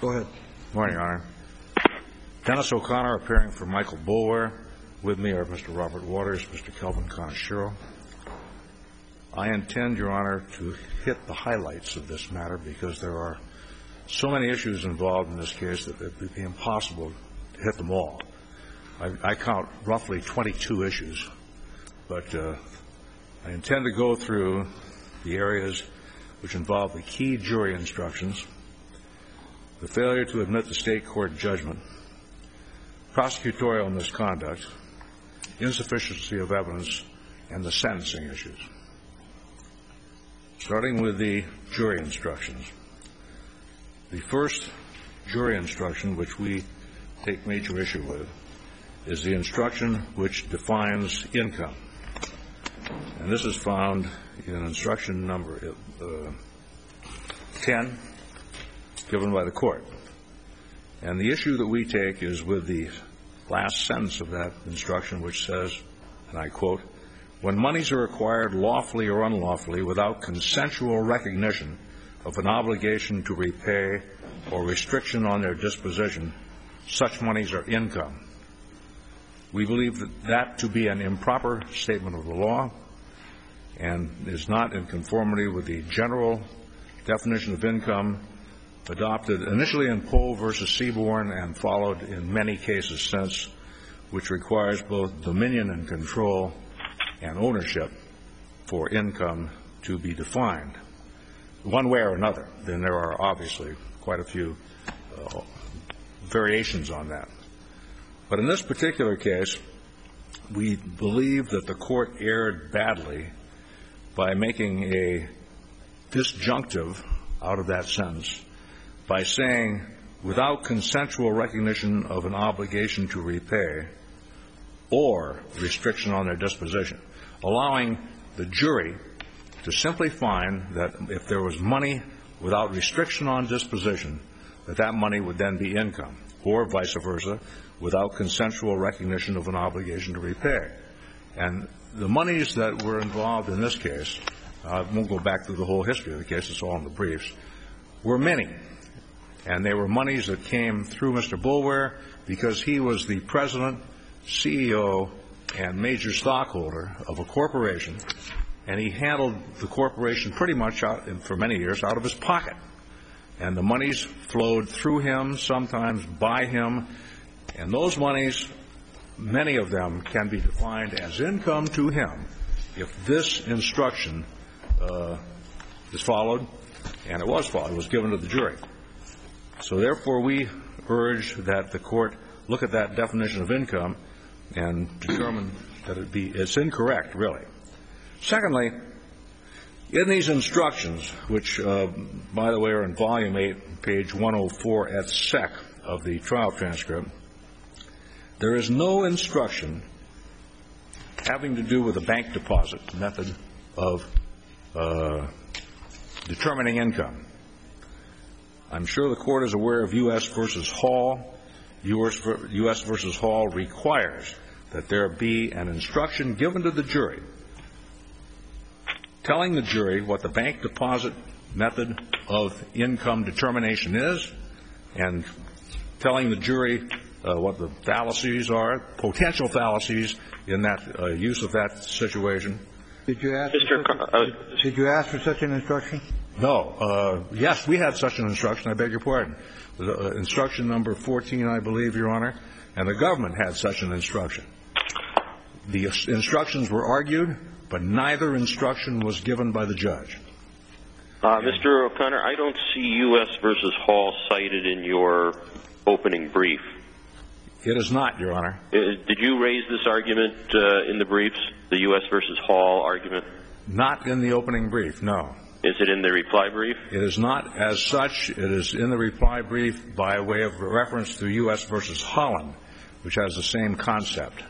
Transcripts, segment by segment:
Go ahead. Good morning, Your Honor. Dennis O'Connor appearing for Michael Boulware. With me are Mr. Robert Waters, Mr. Kelvin Conashiro. I intend, Your Honor, to hit the highlights of this matter because there are so many issues involved in this case that it would be impossible to hit them all. I count roughly 22 issues, but I intend to go through the areas which involve the key jury instructions, the failure to admit the state court judgment, prosecutorial misconduct, insufficiency of evidence, and the sentencing issues. Starting with the jury instructions. The first jury instruction which we take major issue with is the instruction which defines income. And this is found in instruction number 10 given by the court. And the issue that we take is with the last sentence of that instruction, which says, and I quote, "When monies are acquired lawfully or unlawfully without consensual recognition of an obligation to repay or restriction on their disposition, such monies are income." We believe that to be an improper statement of the law and is not in conformity with the general definition of income adopted initially in Poe v. Seaborn and followed in many cases since, which requires both dominion and control and ownership for income to be defined one way or another. Then there are obviously quite a few variations on that. But in this particular case, we believe that the court erred badly by making a disjunctive out of that sentence by saying, without consensual recognition of an obligation to repay or restriction on their disposition, allowing the jury to simply find that if there was money without restriction on disposition, that that money would then be income, or vice versa, without consensual recognition of an obligation to repay. And the monies that were involved in this case, I won't go back through the whole history of the case, it's all in the briefs, were many. And they were monies that came through Mr. Boulware because he was the president, CEO, and major stockholder of a corporation, and he handled the corporation pretty much for many years out of his pocket. And the monies flowed through him, sometimes by him, and those monies, many of them can be defined as income to him if this instruction is followed, and it was followed, it was given to the jury. So therefore we urge that the court look at that definition of income and determine that it's incorrect, really. Secondly, in these instructions, which, by the way, are in Volume 8, page 104 et sec of the trial transcript, there is no instruction having to do with the bank deposit method of determining income. I'm sure the court is aware of U.S. v. Hall. U.S. v. Hall requires that there be an instruction given to the jury telling the jury what the bank deposit method of income determination is and telling the jury what the fallacies are, potential fallacies in that use of that situation. Did you ask for such an instruction? No. Yes, we had such an instruction. I beg your pardon. Instruction number 14, I believe, Your Honor, and the government had such an instruction. The instructions were argued, but neither instruction was given by the judge. Mr. O'Connor, I don't see U.S. v. Hall cited in your opening brief. It is not, Your Honor. Did you raise this argument in the briefs, the U.S. v. Hall argument? Not in the opening brief, no. Is it in the reply brief? It is not as such. It is in the reply brief by way of reference to U.S. v. Holland, which has the same concept.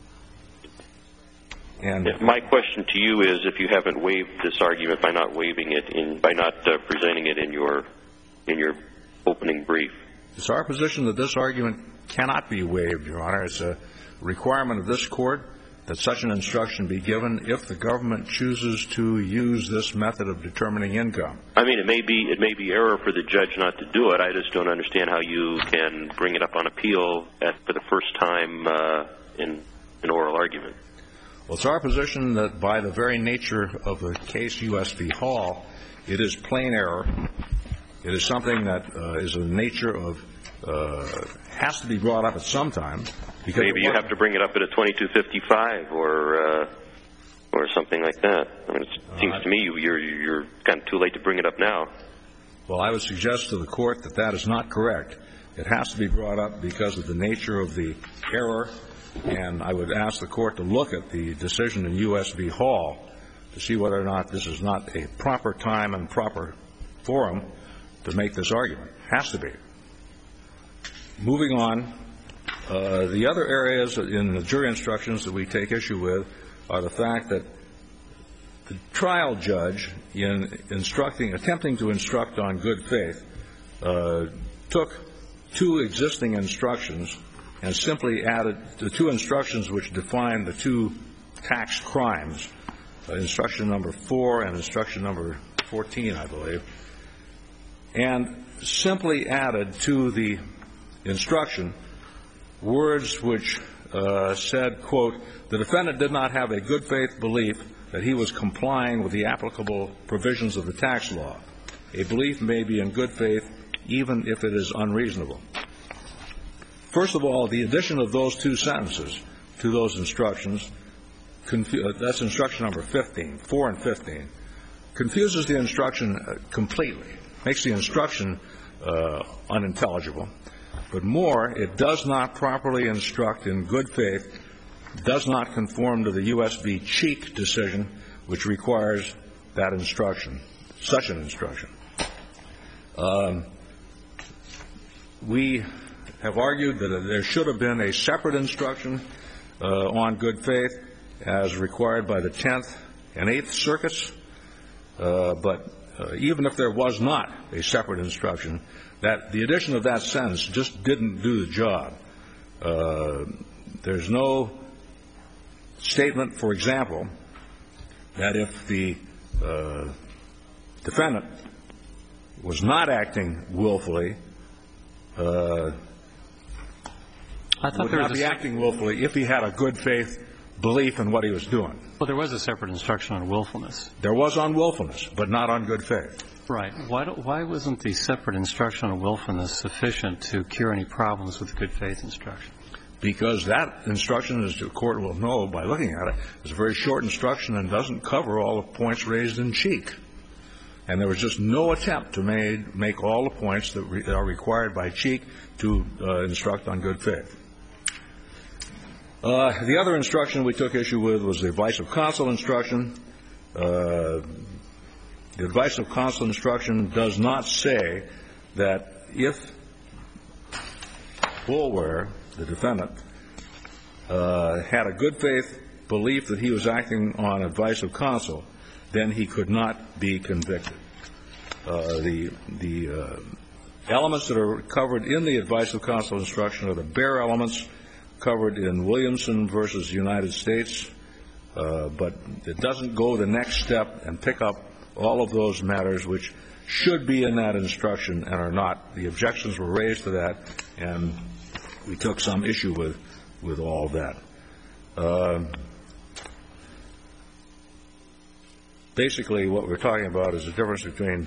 And my question to you is, if you haven't waived this argument by not waiving it by not presenting it in your opening brief. It's our position that this argument cannot be waived, Your Honor. It's a requirement of this court that such an instruction be given if the government chooses to use this method of determining income. I mean, it may be error for the judge not to do it. I just don't understand how you can bring it up on appeal for the first time in an oral argument. Well, it's our position that by the very nature of the case U.S. v. Hall, it is plain error. It is something that is of the nature of has to be brought up at some time. Because maybe you have to bring it up at a 2255 or something like that. I mean, it seems to me you're kind of too late to bring it up now. Well, I would suggest to the court that that is not correct. It has to be brought up because of the nature of the error, and I would ask the court to look at the decision in U.S. v. Hall to see whether or not this is not a proper time and proper forum to make this argument. It has to be. Moving on, the other areas in the jury instructions that we take issue with are the fact that the trial judge, in attempting to instruct on good faith, took two existing instructions and simply added the two instructions which define the two tax crimes, instruction number 4 and instruction number 14, I believe, and simply added to the instruction words which said, quote, the defendant did not have a good faith belief that he was complying with the applicable provisions of the tax law. A belief may be in good faith even if it is unreasonable. First of all, the addition of those two sentences to those instructions, that's instruction number 15, 4 and 15, confuses the instruction completely, makes the instruction unintelligible. But more, it does not properly instruct in good faith, does not conform to the U.S. v. Cheek decision, which requires that instruction, such an instruction. We have argued that there should have been a separate instruction on good faith as required by the 10th and 8th Circuits, but even if there was not a separate instruction, that the addition of that sentence just didn't do the job. There's no statement, for example, that if the defendant was not acting willfully, would not be acting willfully if he had a good faith belief in what he was doing. Well, there was a separate instruction on willfulness. There was on willfulness, but not on good faith. Right. Why wasn't the separate instruction on willfulness sufficient to cure any problems with the good faith instruction? Because that instruction, as the court will know by looking at it, is a very short instruction and doesn't cover all the points raised in Cheek. And there was just no attempt to make all the points that are required by Cheek to instruct on good faith. The other instruction we took issue with was the advice of counsel instruction. The advice of counsel instruction does not say that if Boulware, the defendant, had a good faith belief that he was acting on advice of counsel, then he could not be convicted. The elements that are covered in the advice of counsel instruction are the bare elements covered in Williamson versus United States, but it doesn't go the next step and pick up all of those matters which should be in that instruction and are not. The objections were raised to that, and we took some issue with all of that. Basically, what we're talking about is the difference between,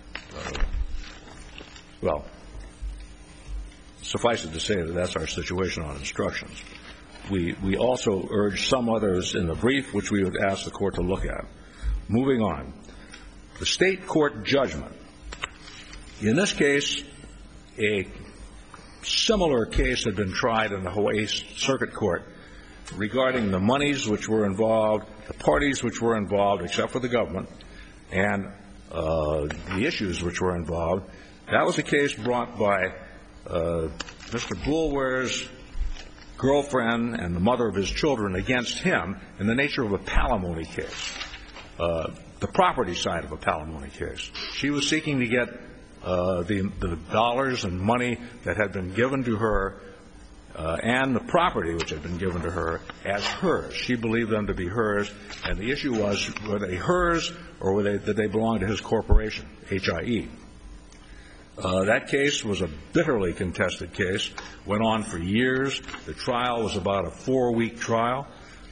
well, suffice it to say that that's our situation on instructions. We also urge some others in the brief which we would ask the court to look at. Moving on. The state court judgment. In this case, a similar case had been tried in the Hawaii Circuit Court regarding the monies which were involved, the parties which were involved, except for the government, and the issues which were involved. That was a case brought by Mr. Boulware's girlfriend and the mother of his children against him in the nature of a palimony case, the property side of a palimony case. She was seeking to get the dollars and money that had been given to her and the property which had been given to her as hers. She believed them to be hers, and the issue was, were they hers or did they belong to his corporation, HIE? That case was a bitterly contested case, went on for years. The trial was about a 4-week trial.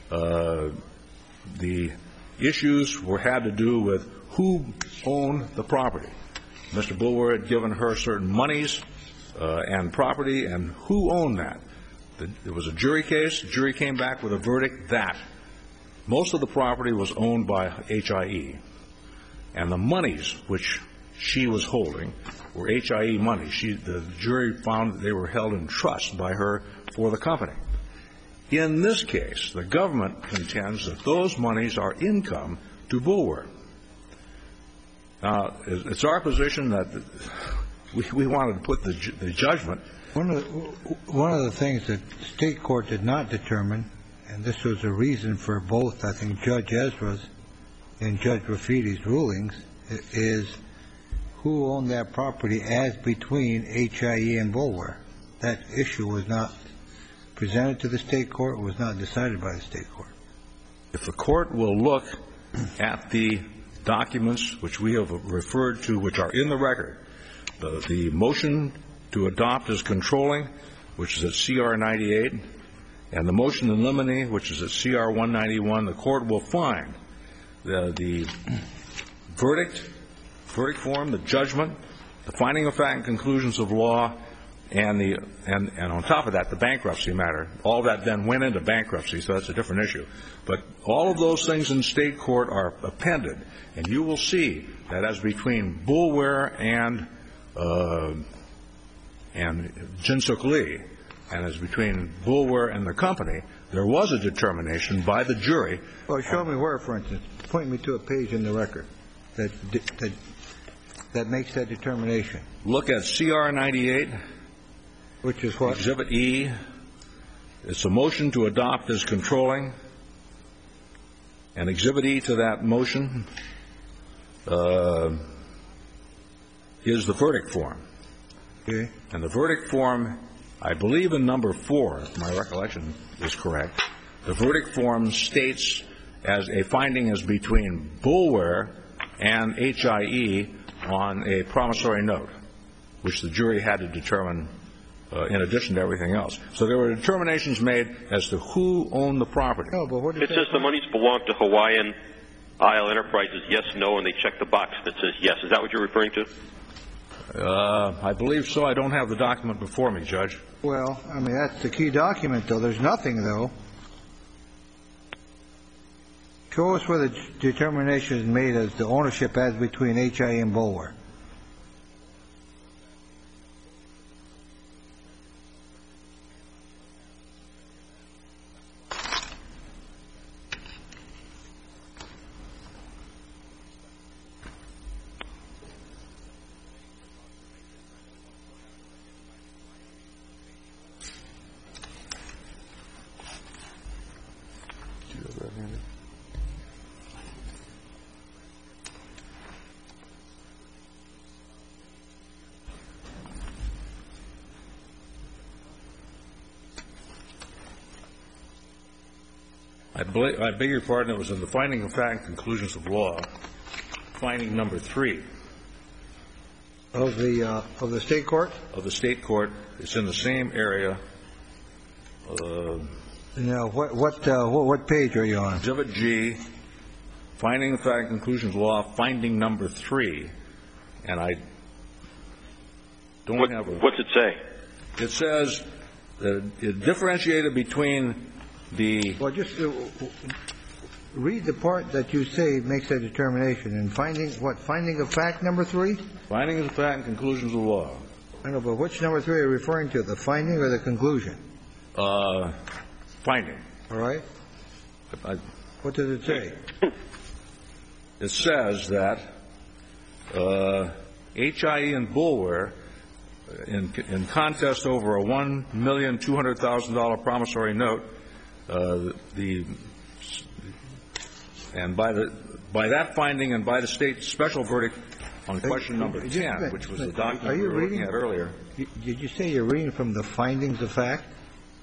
The issues had to do with who owned the property. Mr. Boulware had given her certain monies and property, and who owned that? There was a jury case. The jury came back with a verdict that most of the property was owned by HIE, and the monies which she was holding were HIE money. The jury found that they were held in trust by her for the company. In this case, the government contends that those monies are income to Boulware. Now, it's our position that we wanted to put the judgment. One of the things that the state court did not determine, and this was a reason for both, I think, Judge Ezra's and Judge Rafiti's rulings, is who owned that property as between HIE and Boulware. That issue was not presented to the state court, was not decided by the state court. If the court will look at the documents which we have referred to, which are in the record, the motion to adopt as controlling, which is at CR 98, and the motion in limine, which is at CR 191, the court will find the verdict form, the judgment, the finding of fact and conclusions of law, and on top of that, the bankruptcy matter. All that then went into bankruptcy, so that's a different issue. But all of those things in state court are appended, and you will see that as between Boulware and Jinsuk Lee, and as between Boulware and the company, there was a determination by the jury. Well, show me where, for instance. Point me to a page in the record that makes that determination. Look at CR 98. Which is what? Exhibit E. It's a motion to adopt as controlling. And Exhibit E to that motion is the verdict form. Okay. And the verdict form, I believe in number 4, if my recollection is correct, the verdict form states as a finding as between Boulware and HIE on a promissory note, which the jury had to determine in addition to everything else. So there were determinations made as to who owned the property. No, but what it says the monies belong to Hawaiian Isle Enterprises, yes, no, and they check the box that says yes. Is that what you're referring to? I believe so. I don't have the document before me, Judge. Well, I mean, that's the key document, though. There's nothing, though. Show us where the determination is made as the ownership as between HIE and Boulware. I beg your pardon. It was in the finding of fact and conclusions of law, finding number 3. Of the state court? Of the state court. It's in the same area. Now, what page are you on? Exhibit G, finding of fact and conclusions of law, finding number 3. And I don't have a... What's it say? It says that it differentiated between the... Well, just read the part that you say makes that determination. And finding of fact number 3? Finding of fact and conclusions of law. I know, but which number 3 are you referring to, the finding or the conclusion? Finding. All right. What does it say? It says that HIE and Boulware, in contest over a $1,200,000 promissory note, and by that finding and by the state special verdict on question number 10, which was the document we were looking at earlier. Did you say you're reading from the findings of fact?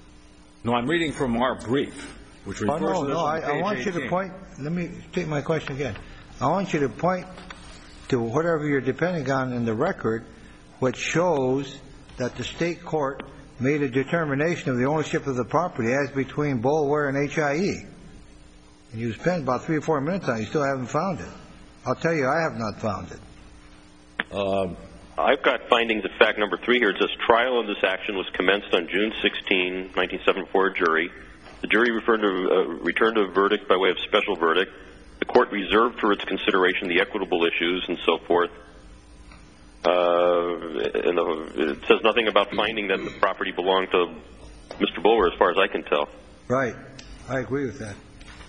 No, I'm reading from our brief, which refers to this on page 18. I want you to point. Let me take my question again. I want you to point to whatever you're depending on in the record, which shows that the state court made a determination of the ownership of the property as between Boulware and HIE. And you spent about 3 or 4 minutes on it. You still haven't found it. I'll tell you, I have not found it. I've got findings of fact number 3 here. It says trial of this action was commenced on June 16, 1974, jury. The jury returned a verdict by way of special verdict. The court reserved for its consideration the equitable issues and so forth. It says nothing about finding that the property belonged to Mr. Boulware, as far as I can tell. Right. I agree with that.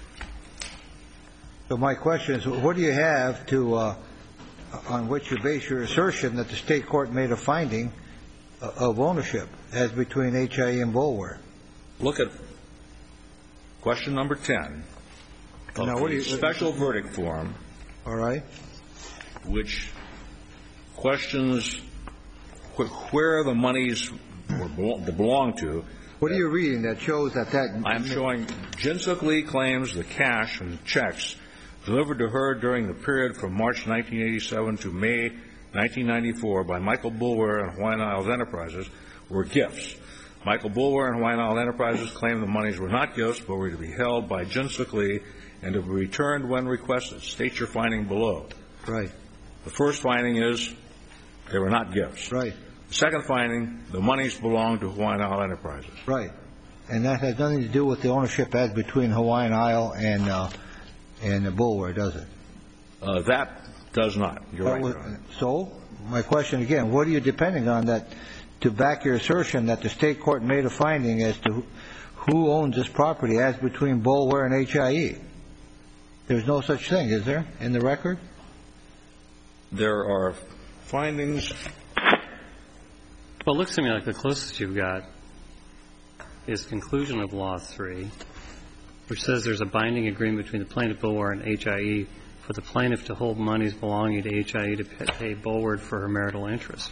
So my question is, what do you have to on which you base your assertion that the state court made a finding of ownership as between HIE and Boulware? Look at question number 10 of the special verdict form. All right. Which questions where the monies belong to. What are you reading that shows that? I'm showing Jinsuk Lee claims the cash and checks delivered to her during the period from March 1987 to May 1994 by Michael Boulware and Hawaiian Isles Enterprises were gifts. Michael Boulware and Hawaiian Isles Enterprises claimed the monies were not gifts but were to be held by Jinsuk Lee and to be returned when requested. State your finding below. Right. The first finding is they were not gifts. Right. The second finding, the monies belong to Hawaiian Isles Enterprises. Right. And that has nothing to do with the ownership as between Hawaiian Isle and Boulware, does it? That does not. You're right. So my question again, what are you depending on that to back your assertion that the state court made a finding as to who owns this property as between Boulware and HIE? There's no such thing, is there, in the record? There are findings. Well, it looks to me like the closest you've got is conclusion of Law 3, which says there's a binding agreement between the plaintiff, Boulware, and HIE for the plaintiff to hold monies belonging to HIE to pay Boulware for her marital interest.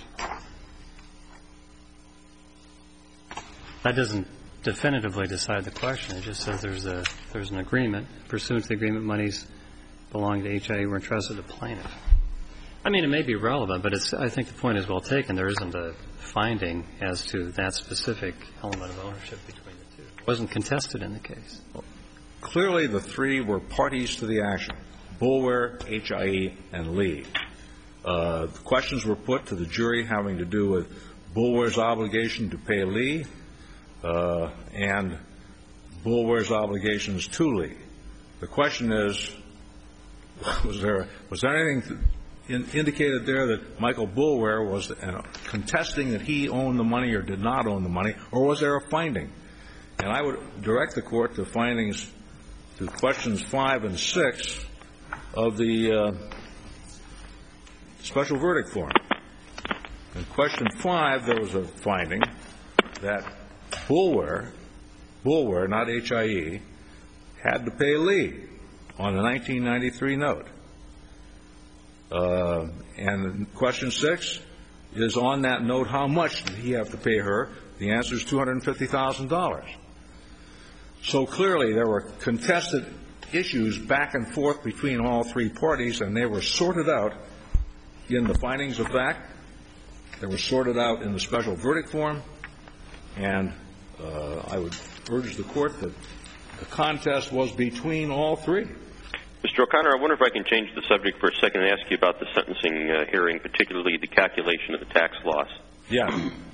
That doesn't definitively decide the question. It just says there's an agreement. Pursuant to the agreement, monies belonging to HIE were entrusted to the plaintiff. I mean, it may be relevant, but I think the point is well taken. There isn't a finding as to that specific element of ownership between the two. It wasn't contested in the case. Well, clearly, the three were parties to the action, Boulware, HIE, and Lee. Questions were put to the jury having to do with Boulware's obligation to pay Lee and Boulware's obligations to Lee. The question is, was there anything indicated there that Michael Boulware was contesting that he owned the money or did not own the money, or was there a finding? And I would direct the Court to findings to questions 5 and 6 of the special verdict form. In question 5, there was a finding that Boulware, not HIE, had to pay Lee on the 1993 note. And question 6 is on that note, how much did he have to pay her? The answer is $250,000. So clearly there were contested issues back and forth between all three parties, and they were sorted out in the findings of fact. They were sorted out in the special verdict form, and I would urge the Court that the contest was between all three. Mr. O'Connor, I wonder if I can change the subject for a second and ask you about the sentencing hearing, particularly the calculation of the tax loss. Yeah.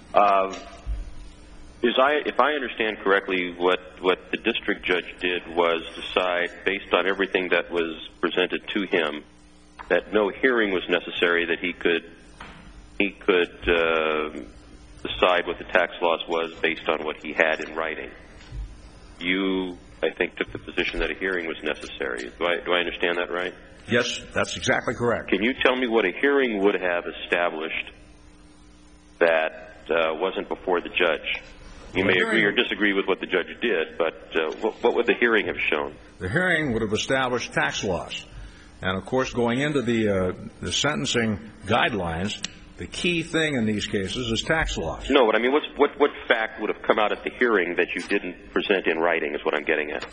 If I understand correctly, what the district judge did was decide, based on everything that was presented to him, that no hearing was necessary, that he could decide what the tax loss was based on what he had in writing. You, I think, took the position that a hearing was necessary. Do I understand that right? Yes, that's exactly correct. Can you tell me what a hearing would have established that wasn't before the judge? You may agree or disagree with what the judge did, but what would the hearing have shown? The hearing would have established tax loss. And, of course, going into the sentencing guidelines, The key thing in these cases is tax loss. No, but I mean, what fact would have come out at the hearing that you didn't present in writing is what I'm getting at.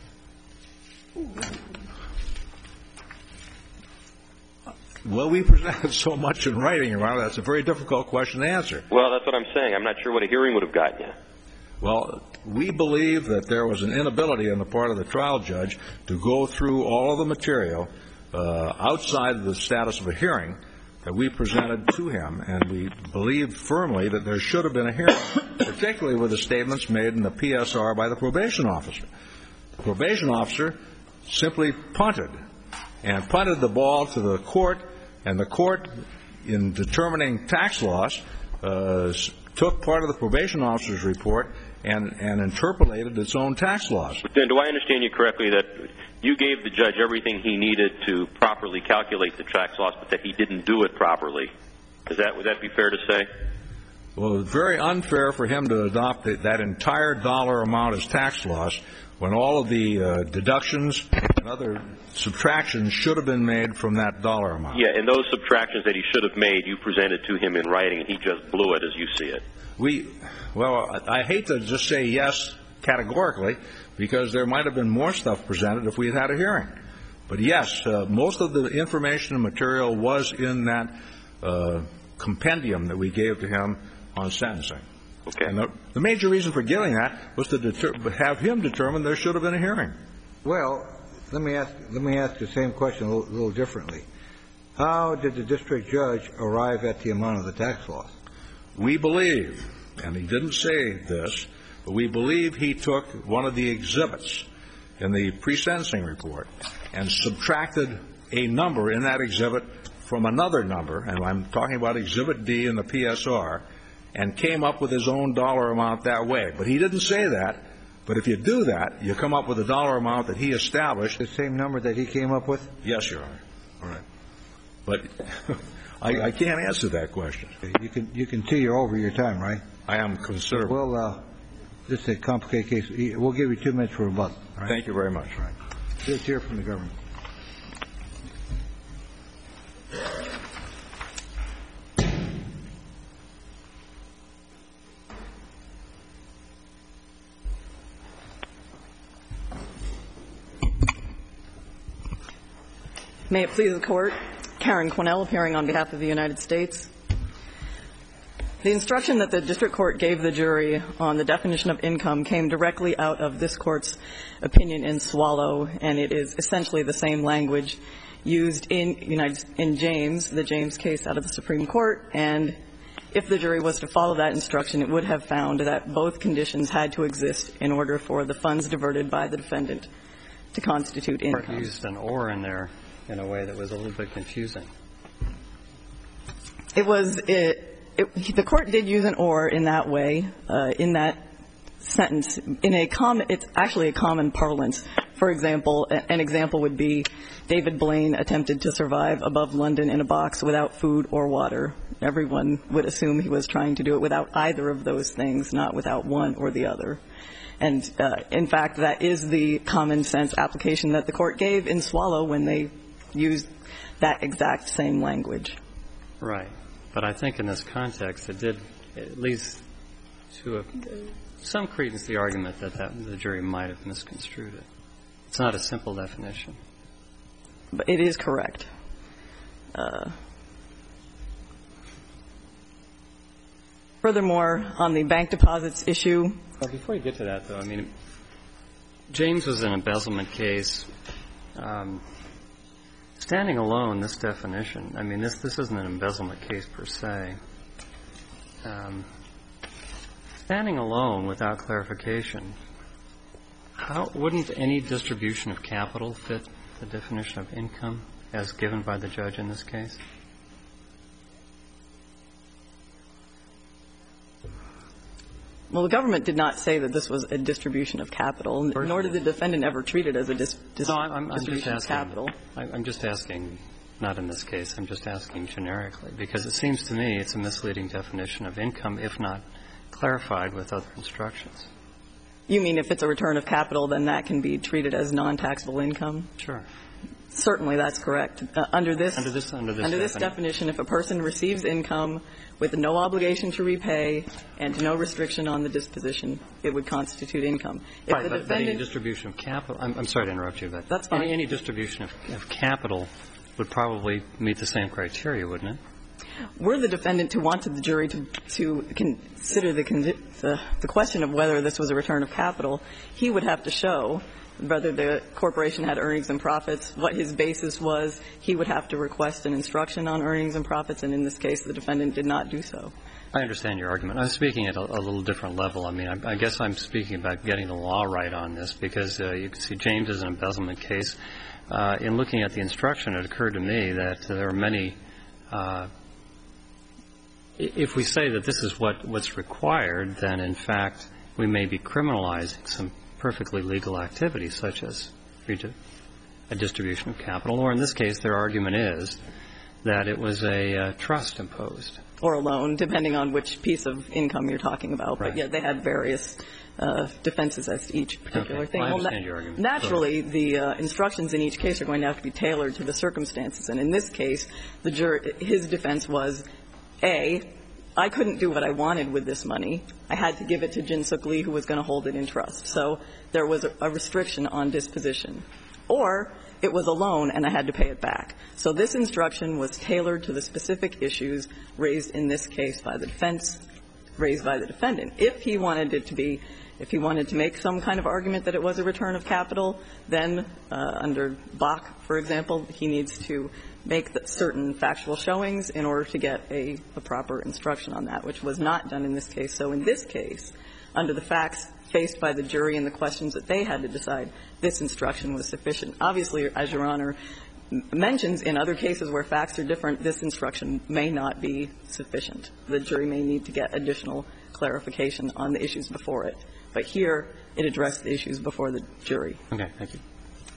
Well, we presented so much in writing, Your Honor, that's a very difficult question to answer. Well, that's what I'm saying. I'm not sure what a hearing would have gotten you. Well, we believe that there was an inability on the part of the trial judge to go through all of the material outside of the status of a hearing that we presented to him, and we believe firmly that there should have been a hearing, particularly with the statements made in the PSR by the probation officer. The probation officer simply punted the ball to the court, and the court, in determining tax loss, took part of the probation officer's report and interpolated its own tax loss. But then do I understand you correctly that you gave the judge everything he needed to properly calculate the tax loss, but that he didn't do it properly? Would that be fair to say? Well, it's very unfair for him to adopt that entire dollar amount as tax loss when all of the deductions and other subtractions should have been made from that dollar amount. Yeah, and those subtractions that he should have made, you presented to him in writing, and he just blew it as you see it. Well, I hate to just say yes categorically, because there might have been more stuff presented if we had had a hearing. But yes, most of the information and material was in that compendium that we gave to him on sentencing. Okay. And the major reason for giving that was to have him determine there should have been a hearing. Well, let me ask the same question a little differently. How did the district judge arrive at the amount of the tax loss? We believe, and he didn't say this, but we believe he took one of the exhibits in the pre-sentencing report and subtracted a number in that exhibit from another number, and I'm talking about Exhibit D in the PSR, and came up with his own dollar amount that way. But he didn't say that. But if you do that, you come up with a dollar amount that he established. The same number that he came up with? Yes, Your Honor. All right. But I can't answer that question. You can see you're over your time, right? I am considerable. Well, this is a complicated case. We'll give you 2 minutes for rebuttal. All right? Thank you very much. All right. Let's hear from the government. May it please the Court, Karen Quinnell appearing on behalf of the United States. The instruction that the district court gave the jury on the definition of income came directly out of this Court's opinion in Swallow, and it is essentially the same language used in James, the James case out of the Supreme Court. And if the jury was to follow that instruction, it would have found that both conditions had to exist in order for the funds diverted by the defendant to constitute income. The court used an or in there in a way that was a little bit confusing. The court did use an or in that way, in that sentence. It's actually a common parlance. For example, an example would be David Blaine attempted to survive above London in a box without food or water. Everyone would assume he was trying to do it without either of those things, not without one or the other. And, in fact, that is the common sense application that the court gave in Swallow when they used that exact same language. Right. But I think in this context, it did at least to some credence the argument that the jury might have misconstrued it. It's not a simple definition. But it is correct. Furthermore, on the bank deposits issue. Well, before you get to that, though, I mean, James was an embezzlement case. Standing alone, this definition, I mean, this isn't an embezzlement case per se. Standing alone without clarification, wouldn't any distribution of capital fit the definition of income as given by the judge in this case? Well, the government did not say that this was a distribution of capital, nor did the defendant ever treat it as a distribution of capital. I'm just asking, not in this case, I'm just asking generically, because it seems to me it's a misleading definition of income, if not clarified with other instructions. You mean if it's a return of capital, then that can be treated as non-taxable income? Sure. Certainly, that's correct. Under this definition, if a person receives income with no obligation to repay and no restriction on the disposition, it would constitute income. If right, the but defendant, any distribution of capital, I'm sorry to interrupt you, but that's fine. Any distribution of capital would probably meet the same criteria, wouldn't it? Were the defendant to want the jury to consider the question of whether this was a return of capital, he would have to show whether the corporation had earnings and profits, what his basis was. He would have to request an instruction on earnings and profits, and in this case, the defendant did not do so. I understand your argument. I'm speaking at a little different level. I mean, I guess I'm speaking about getting the law right on this, because you can see James is an embezzlement case. In looking at the instruction, it occurred to me that there are many if we say that this is what's required, then in fact we may be criminalizing some perfectly legal activities, such as a distribution of capital, or in this case their argument is that it was a trust imposed. Or a loan, depending on which piece of income you're talking about. Right. But yet they had various defenses as to each particular thing. Well, I understand your argument. Naturally, the instructions in each case are going to have to be tailored to the circumstances. And in this case, his defense was, A, I couldn't do what I wanted with this money. I had to give it to Jin Suk Lee, who was going to hold it in trust. So there was a restriction on disposition. Or it was a loan and I had to pay it back. So this instruction was tailored to the specific issues raised in this case by the defense, raised by the defendant. If he wanted to make some kind of argument that it was a return of capital, then under Bach, for example, he needs to make certain factual showings in order to get a proper instruction on that, which was not done in this case. So in this case, under the facts faced by the jury and the questions that they had to decide, this instruction was sufficient. Obviously, as Your Honor mentions, in other cases where facts are different, this instruction may not be sufficient. The jury may need to get additional clarification on the issues before it. But here, it addressed the issues before the jury. Okay. Thank you.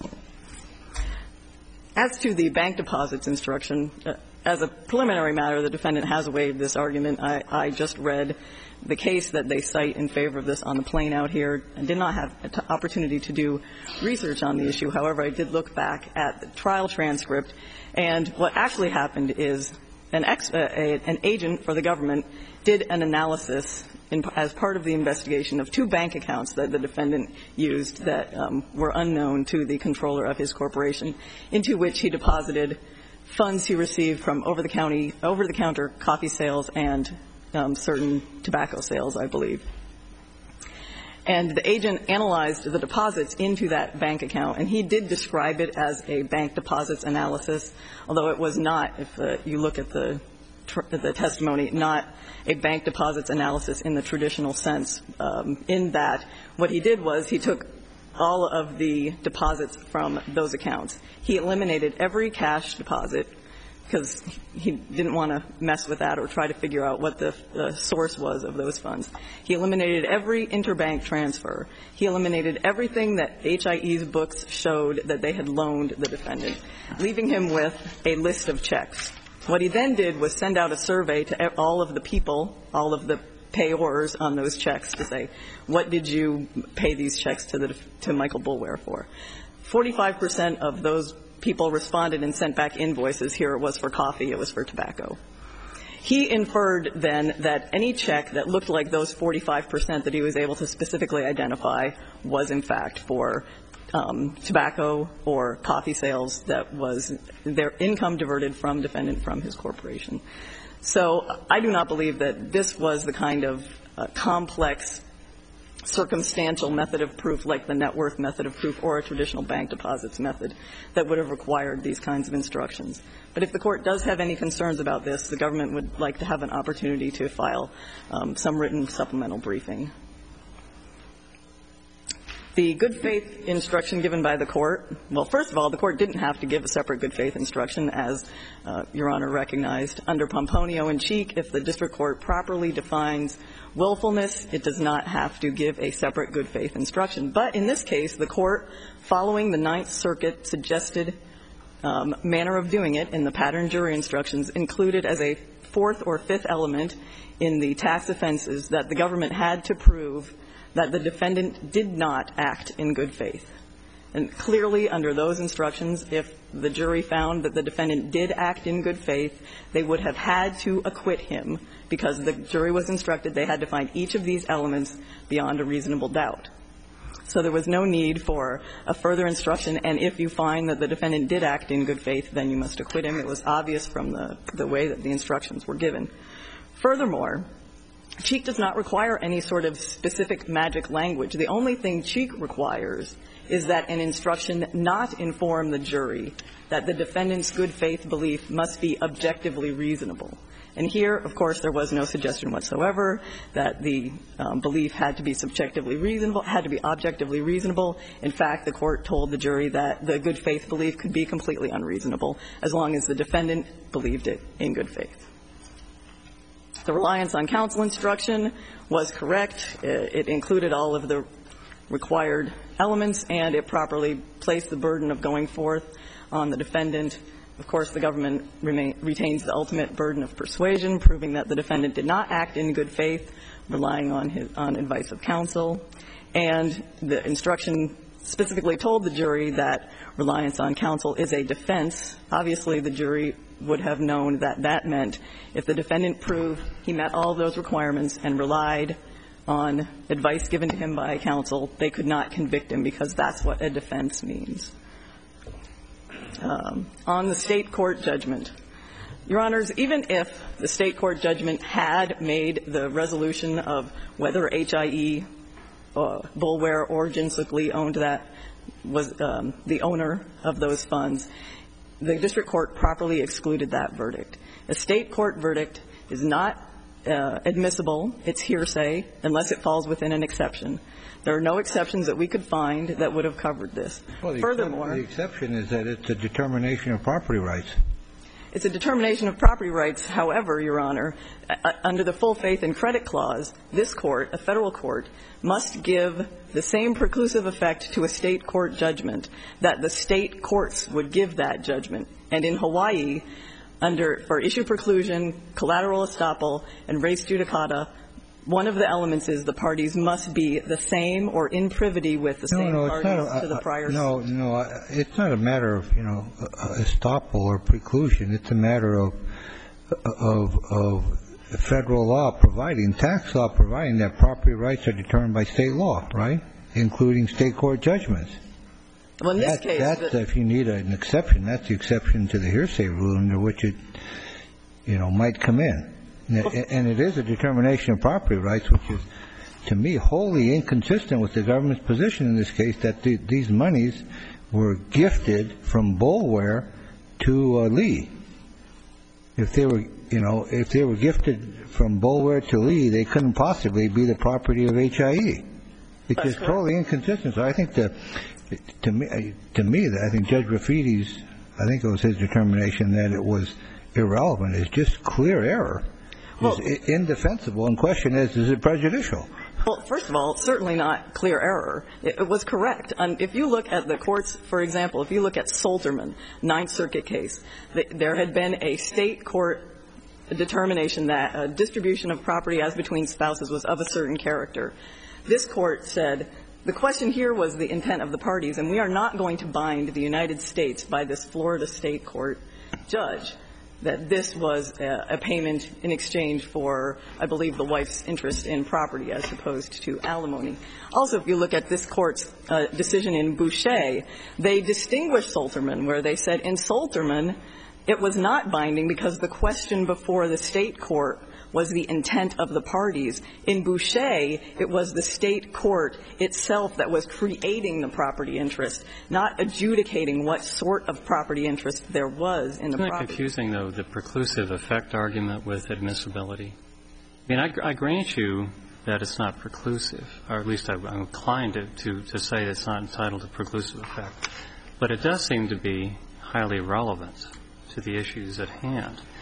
As to the bank deposits instruction, as a preliminary matter, the defendant has waived this argument. I just read the case that they cite in favor of this on the plane out here and did not have an opportunity to do research on the issue. However, I did look back at the trial transcript, and what actually happened is an agent for the government did an analysis as part of the investigation of 2 bank accounts that the defendant used that were unknown to the controller of his corporation, into which he deposited funds he received from over-the-counter coffee sales and certain tobacco sales, I believe. And the agent analyzed the deposits into that bank account, and he did describe it as a bank deposits analysis, although it was not, if you look at the testimony, not a bank deposits analysis in the traditional sense, in that what he did was he took all of the deposits from those accounts. He eliminated every cash deposit because he didn't want to mess with that or try to figure out what the source was of those funds. He eliminated every interbank transfer. He eliminated everything that HIE's books showed that they had loaned the defendant, leaving him with a list of checks. What he then did was send out a survey to all of the people, all of the payors on those checks to say, what did you pay these checks to Michael Boulware for? 45% of those people responded and sent back invoices. Here it was for coffee, it was for tobacco. He inferred then that any check that looked like those 45% that he was able to specifically identify was in fact for tobacco or coffee sales that was their income diverted from defendant from his corporation. So I do not believe that this was the kind of complex circumstantial method of proof like the net worth method of proof or a traditional bank deposits method that would have required these kinds of instructions. But if the Court does have any concerns about this, the government would like to have an opportunity to file some written supplemental briefing. The good faith instruction given by the Court, well, first of all, the Court didn't have to give a separate good faith instruction, as Your Honor recognized. Under Pomponio and Cheek, if the district court properly defines willfulness, it does not have to give a separate good faith instruction. But in this case, the Court, following the Ninth Circuit suggested manner of doing it in the pattern jury instructions, included as a 4th or 5th element in the tax offenses that the government had to prove that the defendant did not act in good faith. And clearly, under those instructions, if the jury found that the defendant did act in good faith, they would have had to acquit him because the jury was instructed they had to find each of these elements beyond a reasonable doubt. So there was no need for a further instruction, and if you find that the defendant did act in good faith, then you must acquit him. It was obvious from the way that the instructions were given. Furthermore, Cheek does not require any sort of specific magic language. The only thing Cheek requires is that an instruction not inform the jury that the defendant's good faith belief must be objectively reasonable. And here, of course, there was no suggestion whatsoever that the belief had to be subjectively reasonable, had to be objectively reasonable. In fact, the court told the jury that the good faith belief could be completely unreasonable as long as the defendant believed it in good faith. The reliance on counsel instruction was correct. It included all of the required elements, and it properly placed the burden of going forth on the defendant. Of course, the government retains the ultimate burden of persuasion, proving that the defendant did not act in good faith, relying on advice of counsel. And the instruction specifically told the jury that reliance on counsel is a defense. Obviously, the jury would have known that that meant if the defendant proved he met all of those requirements and relied on advice given to him by counsel, they could not convict him because that's what a defense means. On the state court judgment, Your Honors, even if the state court judgment had made the resolution of whether HIE, Boulware, or Jinsuk Lee owned that, was the owner of those funds, the district court properly excluded that verdict. A state court verdict is not admissible. It's hearsay unless it falls within an exception. There are no exceptions that we could find that would have covered this. Well, Furthermore, the exception is that it's a determination of property rights. It's a determination of property rights. However, Your Honor, under the full faith and credit clause, this court, a federal court, must give the same preclusive effect to a state court judgment that the state courts would give that judgment. And in Hawaii, for issue preclusion, collateral estoppel, and res judicata, one of the elements is the parties must be the same or in privity with the same parties to the prior suit. No, it's not a matter of, estoppel or preclusion. It's a matter of federal law providing, tax law providing that property rights are determined by state law, right, including state court judgments. Well, in this case, that's if you need an exception. That's the exception to the hearsay rule under which it, might come in. And it is a determination of property rights, which is, to me, wholly inconsistent with the government's position in this case that these monies were gifted from Boulware to Lee. If they were gifted from Boulware to Lee, they couldn't possibly be the property of HIE. It's just totally inconsistent. So I think to me, I think Judge Rafiti's, I think it was his determination that it was irrelevant. It's just clear error. It's indefensible. And the question is it prejudicial? Well, first of all, certainly not clear error. It was correct. If you look at the courts, for example, if you look at Solterman, Ninth Circuit case, there had been a state court determination that a distribution of property as between spouses was of a certain character. This court said the question here was the intent of the parties, and we are not going to bind the United States by this Florida state court judge that this was a payment in exchange for, I believe, the wife's interest in property as opposed to alimony. Also, if you look at this court's decision in Boucher, they distinguished Solterman, where they said in Solterman it was not binding because the question before the state court was the intent of the parties. In Boucher, it was the state court itself that was creating the property interest, not adjudicating what sort of property interest there was in the property. It's kind of confusing, though, the preclusive effect argument with admissibility. I mean, I grant you that it's not preclusive, or at least I'm inclined to say it's not entitled to preclusive effect. But it does seem to be highly relevant to the issues at hand.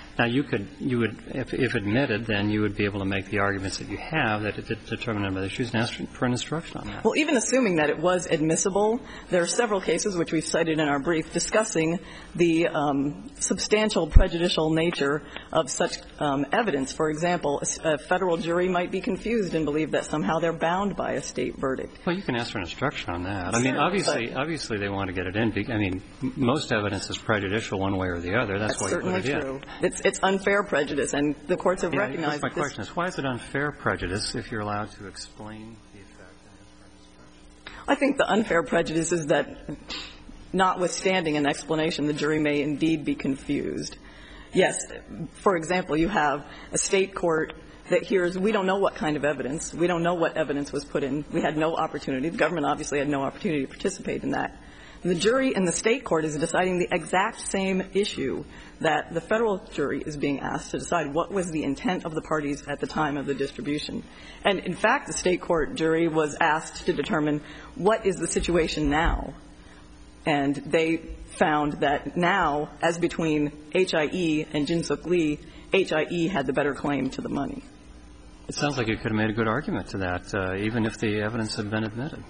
Now, you would, if admitted, then you would be able to make the arguments that you have that it determine a number of issues and ask for an instruction on that. Well, even assuming that it was admissible, there are several cases which we've cited in our brief discussing the substantial prejudicial nature of such evidence. For example, a federal jury might be confused and believe that somehow they're bound by a state verdict. Well, you can ask for an instruction on that. I mean, obviously they want to get it in. I mean, most evidence is prejudicial one way or the other. That's why you put it in. Certainly true. It's unfair prejudice, and the courts have recognized my question is, why is it unfair prejudice if you're allowed to explain the effect and ask for an instruction? I think the unfair prejudice is that, notwithstanding an explanation, the jury may indeed be confused. Yes, for example, you have a state court that hears, we don't know what kind of evidence. We don't know what evidence was put in. We had no opportunity. The government obviously had no opportunity to participate in that. The jury in the state court is deciding the exact same issue that the federal jury is being asked to decide. What was the intent of the parties at the time of the distribution? And, in fact, the state court jury was asked to determine what is the situation now. And they found that now, as between HIE and Jin Suk Lee, HIE had the better claim to the money. It sounds like you could have made a good argument to that, even if the evidence had been admitted.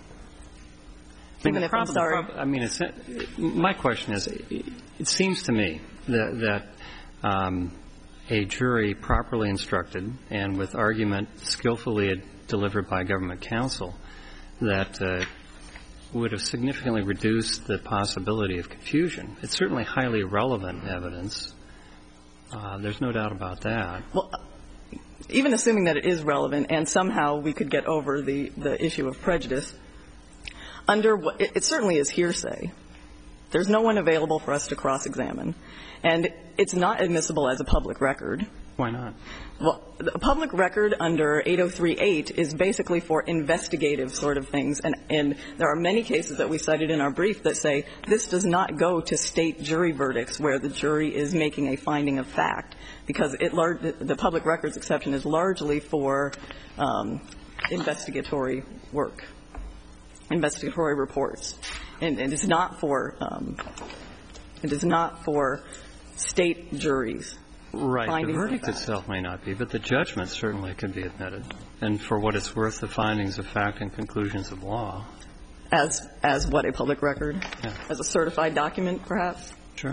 Even if I'm sorry. I mean, my question is, it seems to me that a jury properly instructed and with argument skillfully delivered by government counsel that would have significantly reduced the possibility of confusion. It's certainly highly relevant evidence. There's no doubt about that. Well, even assuming that it is relevant and somehow we could get over the issue of prejudice, it certainly is hearsay. There's no one available for us to cross-examine. And it's not admissible as a public record. Why not? Well, a public record under 803.8 is basically for investigative sort of things. And there are many cases that we cited in our brief that say this does not go to state jury verdicts where the jury is making a finding of fact, because the public records exception is largely for investigatory work. Investigatory reports, and it is not for state juries. Right. The verdict itself may not be, but the judgment certainly can be admitted. And for what it's worth, the findings of fact and conclusions of law. As what, a public record? Yeah. As a certified document, perhaps? Sure.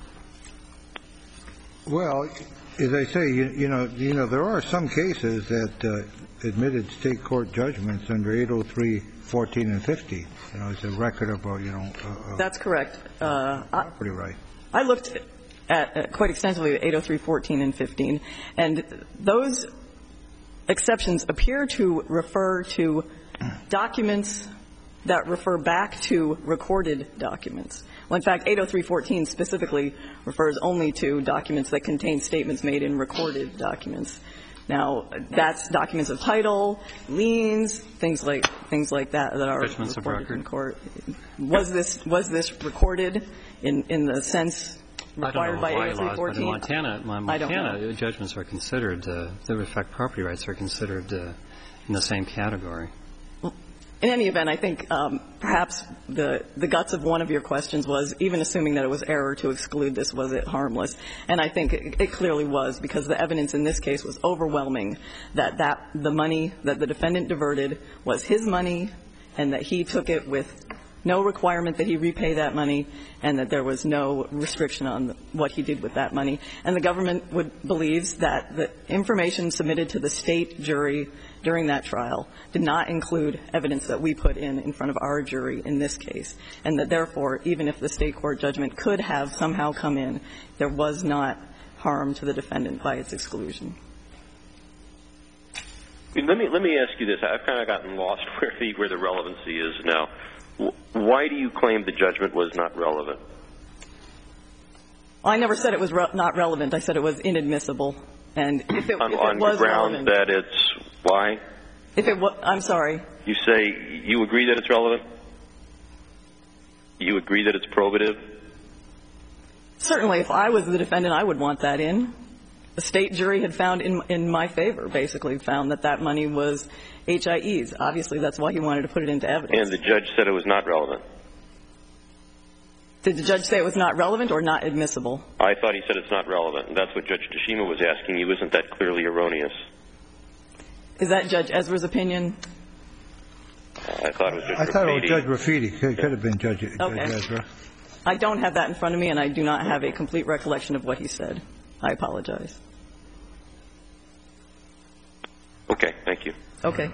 Well, as I say, you know, there are some cases that admitted state court judgments under 803.14 and 50. You know, it's a record of, That's correct. Property right. I looked at quite extensively at 803.14 and 15, and those exceptions appear to refer to documents that refer back to recorded documents. Well, in fact, 803.14 specifically refers only to documents that contain statements made in recorded documents. Now, that's documents of title, liens, things like that are recorded in court. Was this recorded in the sense required by 803.14? In Montana, judgments are considered, that affect property rights are considered in the same category. In any event, I think perhaps the guts of one of your questions was, even assuming that it was error to exclude this, was it harmless? And I think it clearly was, because the evidence in this case was overwhelming that the money that the defendant diverted was his money, and that he took it with no requirement that he repay that money, and that there was no restriction on what he did with that money. And the government believes that the information submitted to the state jury during that trial did not include evidence that we put in front of our jury in this case, and that therefore, even if the state court judgment could have somehow come in, there was not harm to the defendant by its exclusion. Let me ask you this. I've kind of gotten lost where the relevancy is now. Why do you claim the judgment was not relevant? I never said it was not relevant. I said it was inadmissible. And if it was on the grounds relevant, that it's why? I'm sorry. You say you agree that it's relevant? You agree that it's probative? Certainly, if I was the defendant, I would want that in. The state jury had found in my favor, basically, found that money was HIE's. Obviously, that's why he wanted to put it into evidence. And the judge said it was not relevant? Did the judge say it was not relevant or not admissible? I thought he said it's not relevant, and that's what Judge Tashima was asking you. Isn't that clearly erroneous? Is that Judge Ezra's opinion? I thought it was Judge I thought it was Rafiti. Judge Rafiti. Could have been Judge Ezra. I don't have that in front of me, and I do not have a complete recollection of what he said. I apologize. Okay, thank you. Okay.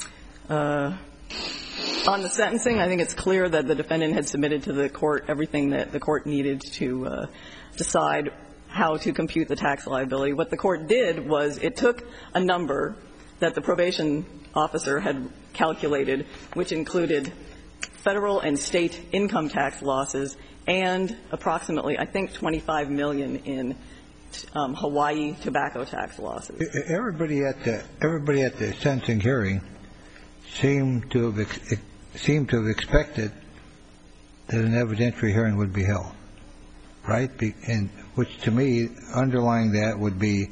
On the sentencing, I think it's clear that the defendant had submitted to the court everything that the court needed to decide how to compute the tax liability. What the court did was it took a number that the probation officer had calculated, which included federal and state income tax losses and approximately, I think, $25 million in Hawaii tobacco tax losses. Everybody at the sentencing hearing seemed to have expected that an evidentiary hearing would be held, right? And which, to me, underlying that would be,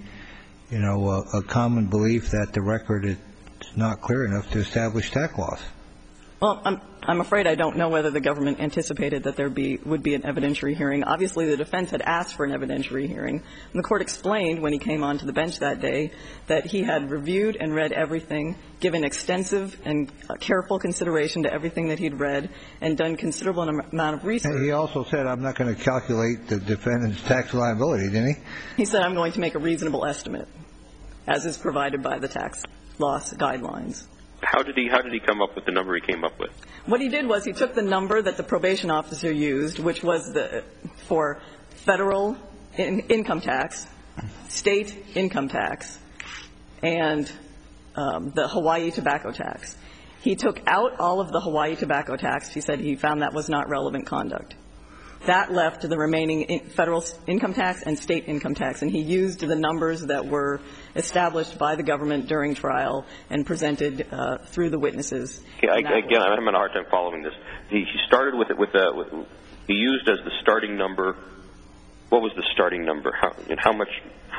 a common belief that the record is not clear enough to establish tax loss. Well, I'm afraid I don't know whether the government anticipated that there would be an evidentiary hearing. Obviously, the defense had asked for an evidentiary hearing. And the court explained when he came onto the bench that day that he had reviewed and read everything, given extensive and careful consideration to everything that he'd read, and done considerable amount of research. And he also said, I'm not going to calculate the defendant's tax liability, didn't he? He said, I'm going to make a reasonable estimate, as is provided by the tax loss guidelines. How did he come up with the number he came up with? What he did was he took the number that the probation officer used, which was for federal income tax, state income tax, and the Hawaii tobacco tax. He took out all of the Hawaii tobacco tax. He said he found that was not relevant conduct. That left the remaining federal income tax and state income tax, and he used the numbers that were established by the government during trial and presented through the witnesses. Okay, again, I'm having a hard time following this. He started with he used as the starting number. What was the starting number? How much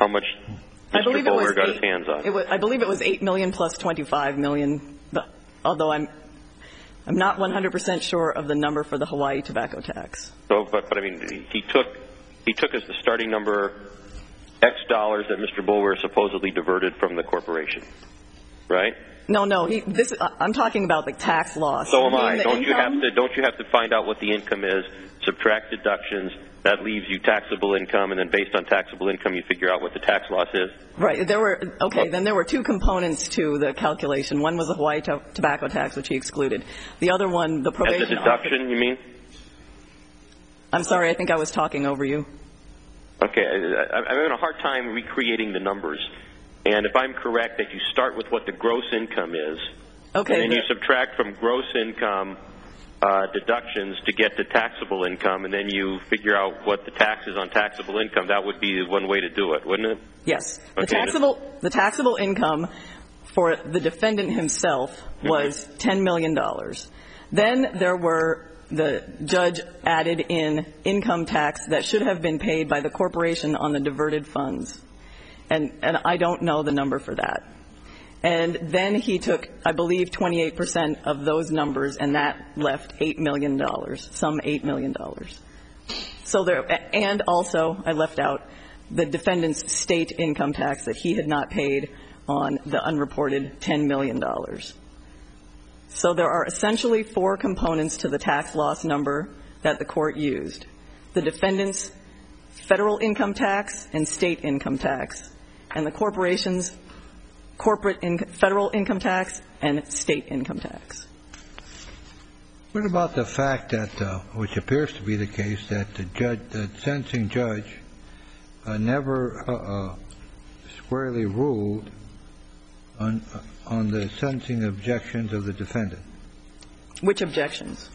Mr. Bowler got his hands on? I believe it was $8 million plus $25 million, although I'm not 100% sure of the number for the Hawaii tobacco tax. So, but I mean, he took as the starting number X dollars that Mr. Bowler supposedly diverted from the corporation, right? No. I'm talking about the tax loss. So am I. Don't you have to find out what the income is, subtract deductions, that leaves you taxable income, and then based on taxable income, you figure out what the tax loss is? Right. Then there were two components to the calculation. One was the Hawaii tobacco tax, which he excluded. The other one, the probation As a deduction, you mean? I'm sorry. I think I was talking over you. Okay. I'm having a hard time recreating the numbers. And if I'm correct that you start with what the gross income is, and then you subtract from gross income deductions to get to taxable income, and then you figure out what the tax is on taxable income, that would be one way to do it, wouldn't it? Yes. Okay. The taxable income for the defendant himself was $10 million. Then the judge added in income tax that should have been paid by the corporation on the diverted funds. And I don't know the number for that. And then he took, I believe, 28% of those numbers, and that left $8 million, some $8 million. And also I left out the defendant's state income tax that he had not paid on the unreported $10 million. So there are essentially four components to the tax loss number that the court used: the defendant's federal income tax and state income tax, and the corporation's federal income tax and state income tax. What about the fact that, which appears to be the case, that the sentencing judge never squarely ruled on the sentencing objections of the defendant? Which objections?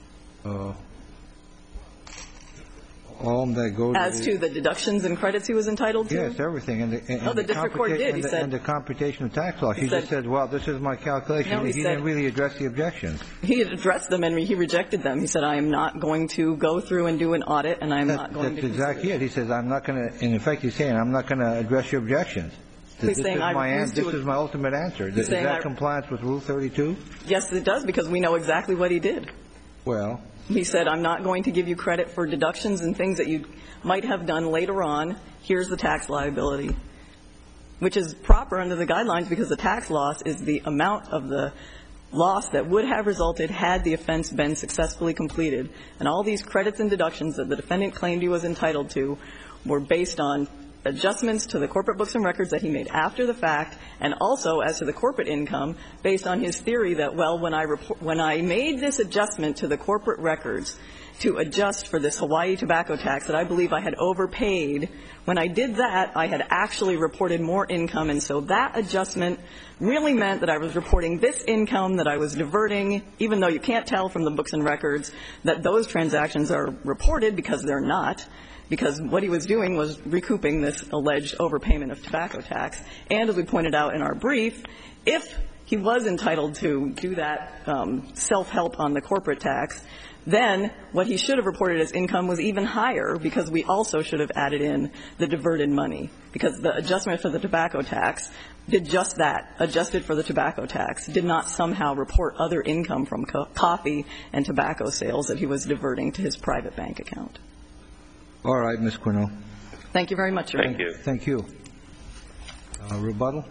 All that goes to the deductions and credits he was entitled to? Yes, everything. And the district court did. He said, and the computation of tax loss. He just said, well, this is my calculation. No, he didn't really address the objections. He addressed them and he rejected them. He said, I am not going to go through and do an audit, and I am not going to. That's exactly it. He says, I'm not going to. In effect, he's saying, I'm not going to address your objections. This is my ultimate answer. Is that compliance with Rule 32? Yes, it does, because we know exactly what he did. Well, he said, I'm not going to give you credit for deductions and things that you might have done later on. Here's the tax liability, which is proper under the guidelines because the tax loss is the amount of the loss that would have resulted had the offense been successfully completed. And all these credits and deductions that the defendant claimed he was entitled to were based on adjustments to the corporate books and records that he made after the fact, and also as to the corporate income based on his theory that, well, when I made this adjustment to the corporate records to adjust for this Hawaii tobacco tax that I believe I had overpaid, when I did that, I had actually reported more income, and so that adjustment really meant that I was reporting this income that I was diverting, even though you can't tell from the books and records that those transactions are reported because they're not, because what he was doing was recouping this alleged overpayment of tobacco tax. And as we pointed out in our brief, if he was entitled to do that self-help on the corporate tax, then what he should have reported as income was even higher, because we also should have added in the diverted money, because the adjustment for the tobacco tax did just that, adjusted for the tobacco tax, did not somehow report other income from coffee and tobacco sales that he was diverting to his private bank account. All right, Ms. Cornell. Thank you very much, Your Honor. Thank you. Thank you. Rebuttal?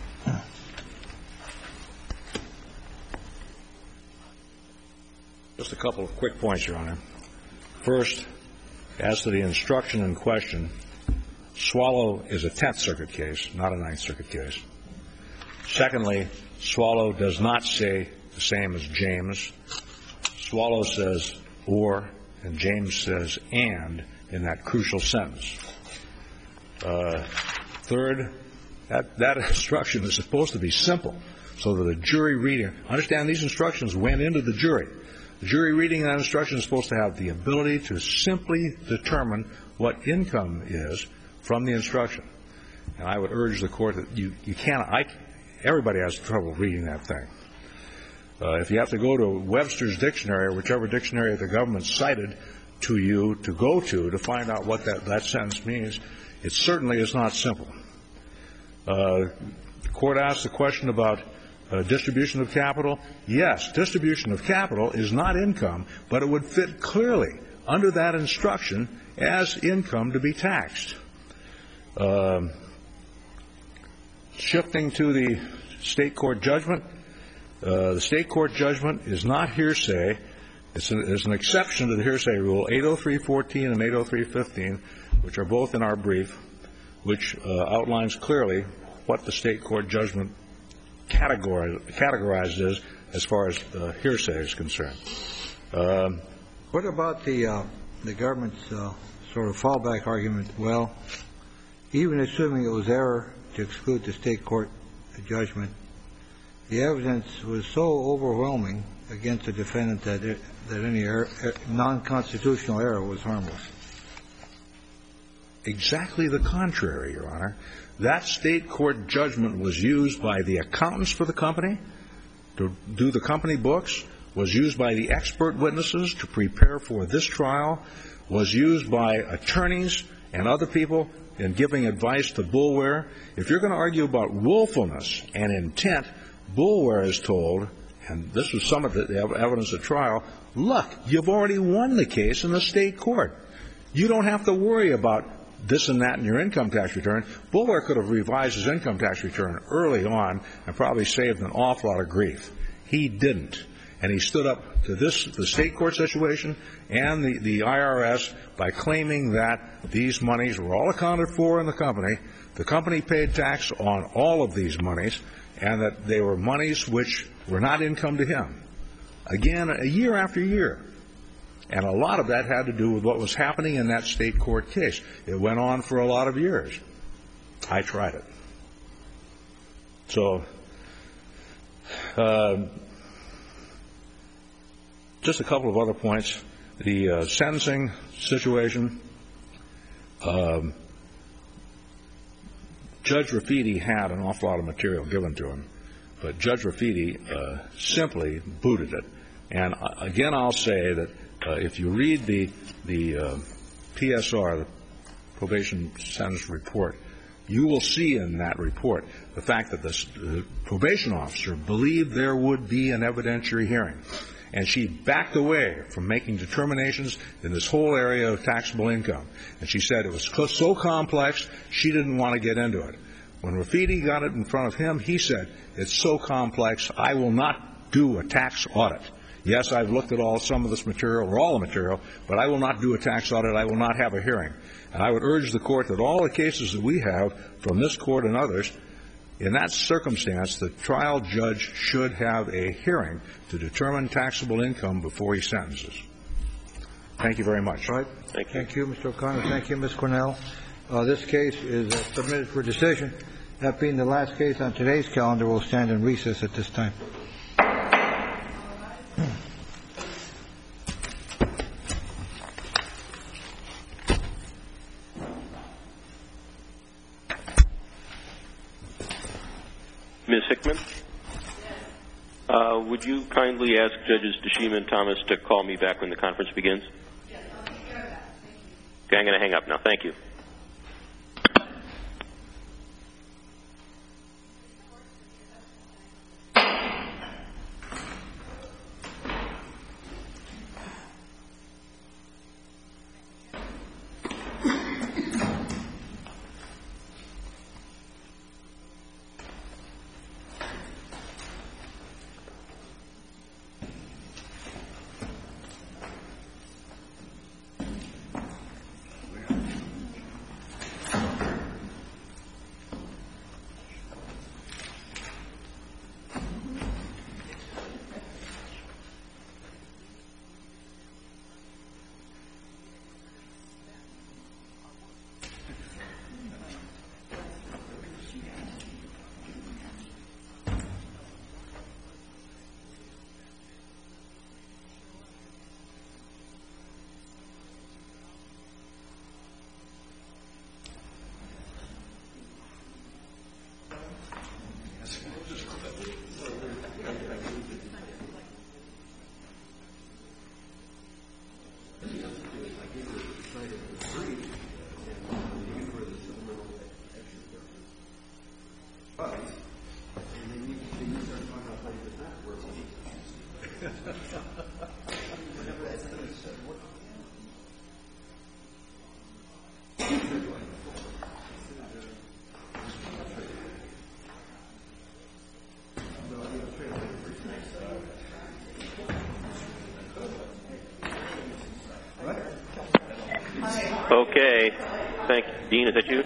Just a couple of quick points, Your Honor. First, as to the instruction in question, Swallow is a Tenth Circuit case, not a Ninth Circuit case. Secondly, Swallow does not say the same as James. Swallow says or, and James says and in that crucial sentence. Third, that instruction is supposed to be simple so that a jury reading, understand these instructions went into the jury. The jury reading that instruction is supposed to have the ability to simply determine what income is from the instruction. And I would urge the court that you can't, everybody has trouble reading that thing. If you have to go to Webster's dictionary or whichever dictionary the government cited to you to go to find out what that sentence means, it certainly is not simple. The court asked the question about distribution of capital. Yes, distribution of capital is not income, but it would fit clearly under that instruction as income to be taxed. Shifting to the state court judgment, the state court judgment is not hearsay. It's an exception to the hearsay rule, 803.14 and 803.15, which are both in our brief, which outlines clearly what the state court judgment categorized is as far as hearsay is concerned. What about the government's sort of fallback argument? Well, even assuming it was error to exclude the state court judgment, the evidence was so overwhelming against the defendant that any non-constitutional error was harmless. Exactly the contrary, Your Honor. That state court judgment was used by the accountants for the company to do the company books, was used by the expert witnesses to prepare for this trial, was used by attorneys and other people in giving advice to Boulware. If you're going to argue about willfulness and intent, Boulware is told, and this was some of the evidence at trial, look, you've already won the case in the state court. You don't have to worry about this and that in your income tax return. Boulware could have revised his income tax return early on and probably saved an awful lot of grief. He didn't. And he stood up to the state court situation and the IRS by claiming that these monies were all accounted for in the company. The company paid tax on all of these monies, and that they were monies which were not income to him. Again, a year after year. And a lot of that had to do with what was happening in that state court case. It went on for a lot of years. I tried it. So, just a couple of other points. The sentencing situation, Judge Rafiti had an awful lot of material given to him, but Judge Rafiti simply booted it. And again, I'll say that if you read the PSR, the probation sentence report, you will see in that report the fact that the probation officer believed there would be an evidentiary hearing. and she backed away from making determinations in this whole area of taxable income. And she said it was so complex, she didn't want to get into it. When Rafiti got it in front of him, he said, it's so complex, I will not do a tax audit. Yes, I've looked at some of this material, or all the material, but I will not do a tax audit. I will not have a hearing. And I would urge the Court that all the cases that we have from this Court and others, in that circumstance, the trial judge should have a hearing to determine taxable income before he sentences. Thank you very much. All right. Thank you, Mr. O'Connor. Thank you, Ms. Cornell. This case is submitted for decision. That being the last case on today's calendar, we'll stand in recess at this time. Ms. Hickman? Would you kindly ask Judges Tashima and Thomas to call me back when the conference begins? Yes, I'll take care of that. Thank you. Okay, I'm going to hang up now. Thank you. Okay. Thank you. Dean, is that you?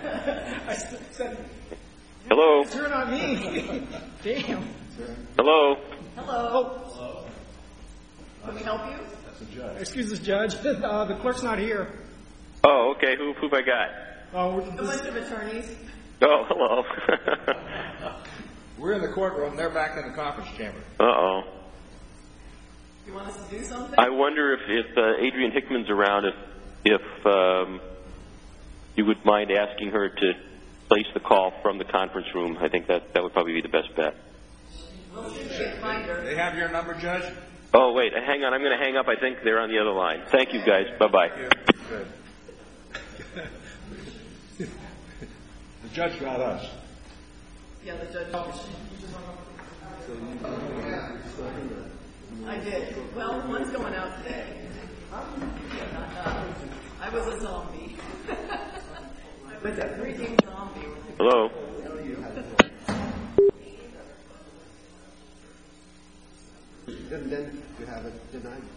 Hello? Turn on me. Damn. Hello? Hello. Can we help you? Excuse us, Judge. The clerk's not here. Oh, okay. Who've I got? A bunch of attorneys. Oh, hello. We're in the courtroom. They're back in the conference chamber. Uh-oh. You want us to do something? I wonder if Adrienne Hickman's around, if you would mind asking her to place the call from the conference room. I think that would probably be the best bet. We'll see if we can find her. They have your number, Judge? Oh, wait. Hang on. I'm going to hang up. I think they're on the other line. Thank you, guys. Bye-bye. Good. The judge got us. Yeah, the judge. I did. Well, one's going out today. I was a zombie. I was a freaking zombie. Hello?